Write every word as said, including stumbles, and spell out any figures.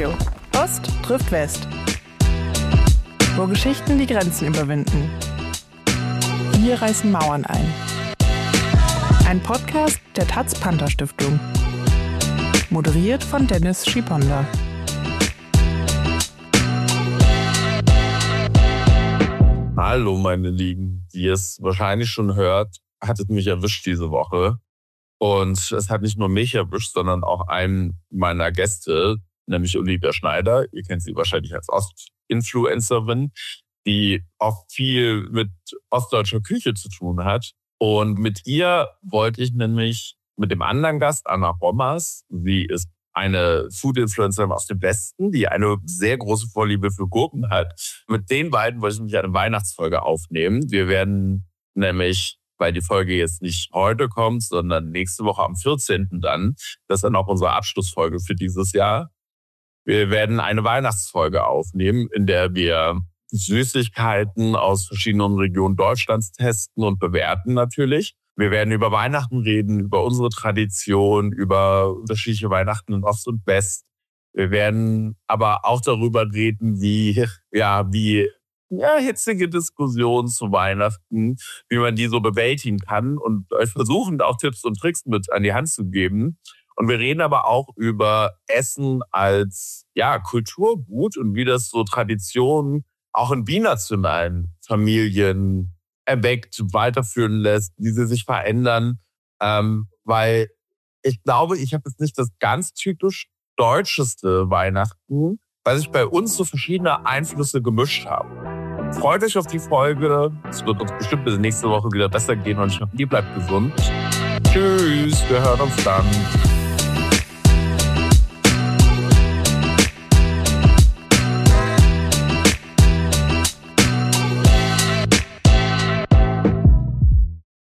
Radio. Ost trifft West. Wo Geschichten die Grenzen überwinden. Wir reißen Mauern ein. Ein Podcast der Taz Panther Stiftung. Moderiert von Dennis Schiponda. Hallo meine Lieben, wie ihr es wahrscheinlich schon hört, hat es mich erwischt diese Woche. Und es hat nicht nur mich erwischt, sondern auch einen meiner Gäste, nämlich Olivia Schneider. Ihr kennt sie wahrscheinlich als Ost-Influencerin, die auch viel mit ostdeutscher Küche zu tun hat. Und mit ihr wollte ich nämlich mit dem anderen Gast, Anna Rommers, sie ist eine Food-Influencerin aus dem Westen, die eine sehr große Vorliebe für Gurken hat. Mit den beiden wollte ich nämlich eine Weihnachtsfolge aufnehmen. Wir werden nämlich, weil die Folge jetzt nicht heute kommt, sondern nächste Woche am vierzehnten dann, das ist dann auch unsere Abschlussfolge für dieses Jahr. Wir werden eine Weihnachtsfolge aufnehmen, in der wir Süßigkeiten aus verschiedenen Regionen Deutschlands testen und bewerten natürlich. Wir werden über Weihnachten reden, über unsere Tradition, über unterschiedliche Weihnachten in Ost und West. Wir werden aber auch darüber reden, wie, ja, wie, ja, hitzige Diskussionen zu Weihnachten, wie man die so bewältigen kann und euch versuchen, auch Tipps und Tricks mit an die Hand zu geben. Und wir reden aber auch über Essen als, ja, Kulturgut und wie das so Traditionen auch in binationalen Familien erweckt, weiterführen lässt, wie sie sich verändern. Ähm, weil ich glaube, ich habe jetzt nicht das ganz typisch deutscheste Weihnachten, weil sich bei uns so verschiedene Einflüsse gemischt haben. Freut euch auf die Folge. Es wird uns bestimmt bis nächste Woche wieder besser gehen und ich hoffe, ihr bleibt gesund. Tschüss, wir hören uns dann.